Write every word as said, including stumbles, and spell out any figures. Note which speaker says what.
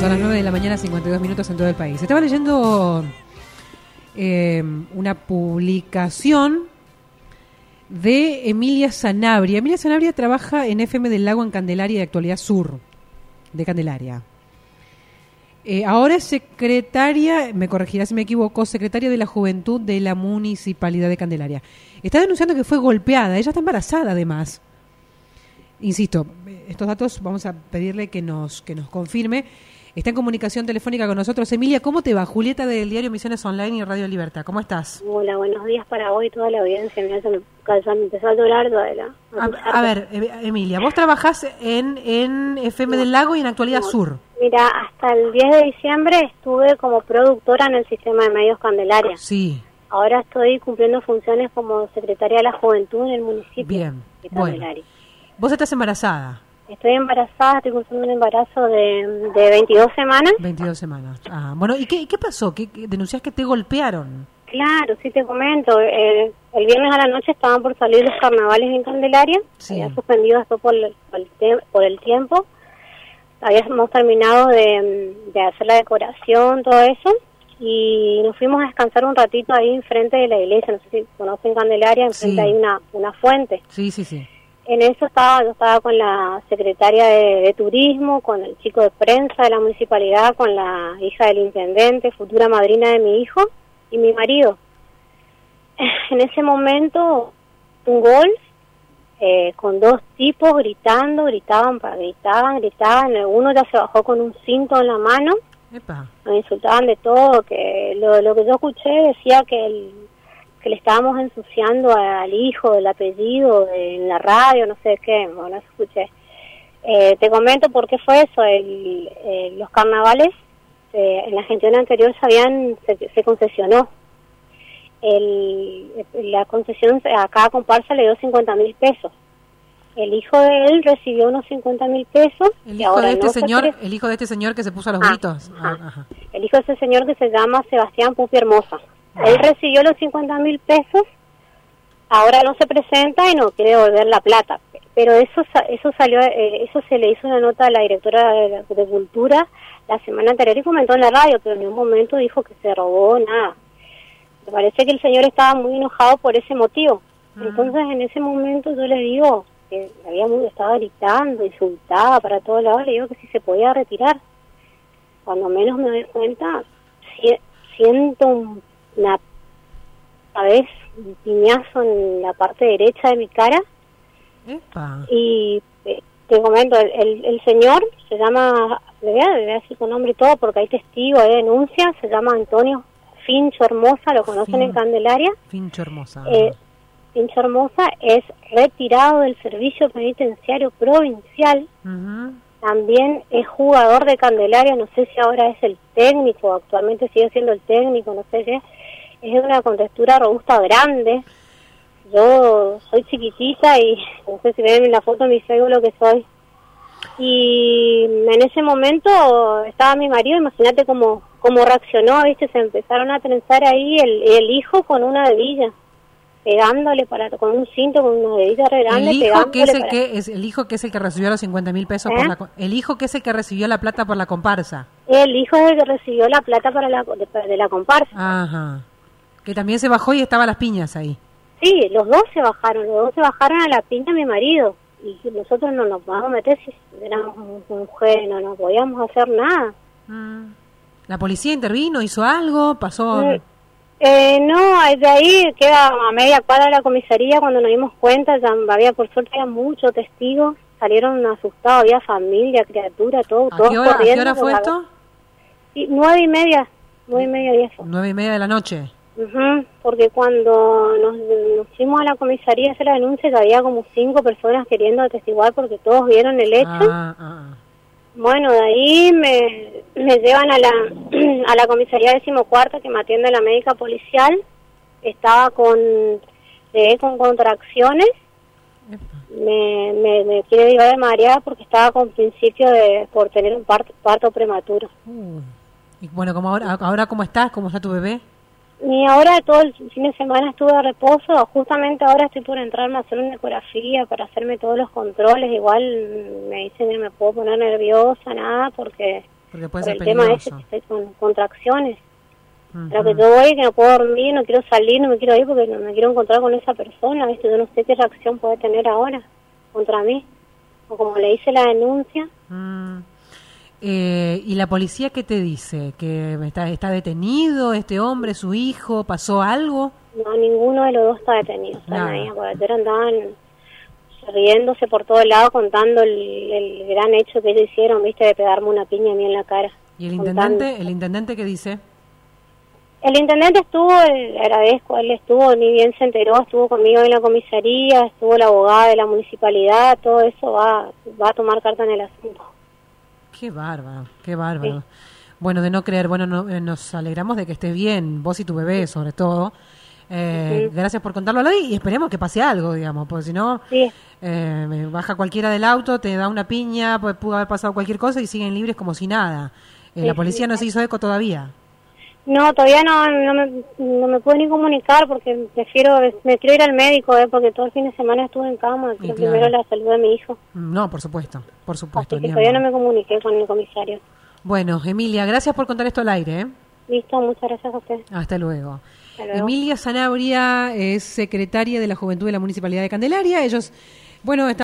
Speaker 1: Son las nueve de la mañana, cincuenta y dos minutos en todo el país. Estaba leyendo eh, una publicación de Emilia Sanabria. Emilia Sanabria trabaja en F M del Lago en Candelaria, de Actualidad Sur, de Candelaria. Eh, ahora es secretaria, me corregirá si me equivoco, secretaria de la Juventud de la Municipalidad de Candelaria. Está denunciando que fue golpeada. Ella está embarazada, además. Insisto, estos datos vamos a pedirle que nos que nos confirme. Está en comunicación telefónica con nosotros. Emilia, ¿cómo te va? Julieta del diario Misiones Online y Radio Libertad. ¿Cómo estás?
Speaker 2: Hola, buenos días para hoy toda la audiencia. Mira, ya me, ya me empezó a llorar toda la...
Speaker 1: A, a ver, Emilia, vos trabajás en, en F M no, del Lago y en Actualidad no, Sur.
Speaker 2: Mira, hasta el diez de diciembre estuve como productora en el sistema de medios Candelaria.
Speaker 1: Sí.
Speaker 2: Ahora estoy cumpliendo funciones como secretaria de la Juventud en el municipio.
Speaker 1: Bien,
Speaker 2: de Candelaria.
Speaker 1: Bueno. ¿Vos estás embarazada?
Speaker 2: Estoy embarazada, estoy cursando un embarazo de, de veintidós semanas.
Speaker 1: veintidós semanas. Ah, bueno, ¿y qué, qué pasó? ¿Qué, qué denunciás que te golpearon?
Speaker 2: Claro, sí te comento. Eh, el viernes a la noche estaban por salir los carnavales en Candelaria.
Speaker 1: Sí.
Speaker 2: Había suspendido esto por el, por, el te- por el tiempo. Habíamos terminado de, de hacer la decoración, todo eso. Y nos fuimos a descansar un ratito ahí enfrente de la iglesia. No sé si conocen Candelaria, enfrente
Speaker 1: Sí.
Speaker 2: hay una, una fuente.
Speaker 1: Sí, sí, sí.
Speaker 2: En eso estaba, yo estaba con la secretaria de, de turismo, con el chico de prensa de la municipalidad, con la hija del intendente, futura madrina de mi hijo, y mi marido. En ese momento, un golf, eh, con dos tipos gritando, gritaban, gritaban, gritaban, uno ya se bajó con un cinto en la mano,
Speaker 1: Epa.
Speaker 2: me insultaban de todo, que lo, lo que yo escuché decía que el que le estábamos ensuciando al hijo, el apellido, de, en la radio, no sé qué, bueno, eso escuché. Eh, te comento por qué fue eso. El, eh, los carnavales, eh, en la gestión anterior se, habían, se, se concesionó. El, la concesión a cada comparsa le dio cincuenta mil pesos. El hijo de él recibió unos cincuenta mil pesos.
Speaker 1: El hijo
Speaker 2: ahora
Speaker 1: de este
Speaker 2: no
Speaker 1: señor,
Speaker 2: se...
Speaker 1: el hijo de este señor que se puso a los
Speaker 2: ah,
Speaker 1: gritos.
Speaker 2: Ah,
Speaker 1: ajá.
Speaker 2: El hijo de ese señor que se llama Sebastián Pupi Hermosa. Él recibió los cincuenta mil pesos, ahora no se presenta y no quiere devolver la plata. Pero eso eso salió, eh, eso se le hizo una nota a la directora de, de Cultura la semana anterior y comentó en la radio, pero en un momento dijo que se robó nada. Me parece que el señor estaba muy enojado por ese motivo. Mm. Entonces en ese momento yo le digo que había muy, estaba gritando, insultaba para todos lados, le digo que si se podía retirar. Cuando menos me doy cuenta, si, siento un una vez un piñazo en la parte derecha de mi cara.
Speaker 1: Epa.
Speaker 2: Y eh, te comento, el, el, el señor se llama, le voy, a, le voy a decir con nombre y todo porque hay testigos, hay denuncias, se llama Antonio Fincho Hermosa, lo conocen fin, en Candelaria.
Speaker 1: Fincho Hermosa.
Speaker 2: Eh, Fincho Hermosa es retirado del servicio penitenciario provincial.
Speaker 1: Uh-huh.
Speaker 2: También es jugador de Candelaria, no sé si ahora es el técnico, actualmente sigue siendo el técnico, no sé si es, es de una contextura robusta grande. Yo soy chiquitita y no sé si ven en la foto de mi Facebook lo que soy. Y en ese momento estaba mi marido, imagínate cómo, cómo reaccionó, viste, se empezaron a trenzar ahí el, el hijo con una hebilla, pegándole para con un cinto, con una hebilla re grande.
Speaker 1: El hijo que es el
Speaker 2: para...
Speaker 1: que es el hijo que es el que recibió los cincuenta mil pesos
Speaker 2: ¿Eh?
Speaker 1: por la el hijo que es el que recibió la plata por la comparsa.
Speaker 2: El hijo es el que recibió la plata para la de, de la comparsa.
Speaker 1: Ajá. Que también se bajó y estaba las piñas ahí.
Speaker 2: Sí, los dos se bajaron, los dos se bajaron a la piña mi marido. Y nosotros no nos vamos a meter si éramos mujeres, no nos podíamos hacer nada.
Speaker 1: Mm. ¿La policía intervino, hizo algo, pasó?
Speaker 2: Mm. Eh, no, de ahí queda a media cuadra de la comisaría. Cuando nos dimos cuenta, ya había, por suerte, había muchos testigos, salieron asustados, había familia, criatura, todo,
Speaker 1: ¿A
Speaker 2: todos
Speaker 1: qué hora,
Speaker 2: corriendo.
Speaker 1: ¿a qué hora fue esto?
Speaker 2: Sí, nueve y media, nueve y media y eso.
Speaker 1: Nueve y media de la noche.
Speaker 2: Uh-huh, porque cuando nos, nos fuimos a la comisaría a hacer la denuncia, ya había como cinco personas queriendo atestiguar porque todos vieron el hecho.
Speaker 1: Ah, ah, ah. Bueno,
Speaker 2: de ahí me, me llevan a la a la comisaría decimocuarta que me atiende la médica policial. Estaba con llegué con contracciones. Me, me, me quiere llevar de mareada porque estaba con principio de por tener un parto, parto prematuro.
Speaker 1: Uh. Y bueno, como ahora, ahora ¿cómo estás? ¿Cómo está tu bebé?
Speaker 2: Y ahora todo el fin de semana estuve de reposo, justamente ahora estoy por entrarme a hacer una ecografía para hacerme todos los controles, igual me dicen que no me puedo poner nerviosa, nada, porque
Speaker 1: Porque puede
Speaker 2: por
Speaker 1: ser
Speaker 2: el tema ese
Speaker 1: peligroso.
Speaker 2: que estoy con contracciones.
Speaker 1: Ujú.
Speaker 2: Pero que yo voy, que no puedo dormir, no quiero salir, no me quiero ir porque no me quiero encontrar con esa persona, ¿viste? Yo no sé qué reacción puede tener ahora contra mí. O como le hice la denuncia.
Speaker 1: Mm. Eh, ¿Y la policía qué te dice? ¿Que está, está detenido este hombre, su hijo? ¿Pasó algo?
Speaker 2: No, ninguno de los dos está detenido. Están
Speaker 1: Nada.
Speaker 2: ahí, afuera, andaban riéndose por todos lados, contando el, el gran hecho que ellos hicieron, ¿viste? De pegarme una piña a mí en la cara.
Speaker 1: ¿Y el
Speaker 2: contando.
Speaker 1: intendente, el intendente qué dice?
Speaker 2: El intendente estuvo, le agradezco, él estuvo, ni bien se enteró, estuvo conmigo en la comisaría, estuvo la abogada de la municipalidad, todo eso va, va a tomar carta en el asunto.
Speaker 1: Qué bárbaro, qué bárbaro.
Speaker 2: Sí.
Speaker 1: Bueno, de no creer, bueno, no, eh, nos alegramos de que estés bien, vos y tu bebé sobre todo. Eh,
Speaker 2: Ujú.
Speaker 1: Gracias por contarlo y esperemos que pase algo, digamos, porque si no,
Speaker 2: Sí,
Speaker 1: eh, baja cualquiera del auto, te da una piña, pues pudo haber pasado cualquier cosa y siguen libres como si nada. Eh,
Speaker 2: Sí,
Speaker 1: la policía
Speaker 2: sí.
Speaker 1: no se hizo eco todavía.
Speaker 2: no, todavía no, no, me, no me puedo ni comunicar porque prefiero, me quiero ir al médico, eh, porque todo el fin de semana estuve en cama, quiero
Speaker 1: claro.
Speaker 2: primero la salud de mi hijo.
Speaker 1: No, por supuesto, por supuesto.
Speaker 2: Así que
Speaker 1: ni
Speaker 2: todavía no
Speaker 1: hablar.
Speaker 2: me comuniqué con el comisario.
Speaker 1: Bueno, Emilia, gracias por contar esto al aire. ¿eh?
Speaker 2: Listo, muchas gracias a usted.
Speaker 1: Hasta luego.
Speaker 2: Hasta luego.
Speaker 1: Emilia Sanabria es secretaria de la Juventud de la Municipalidad de Candelaria. Ellos, bueno, están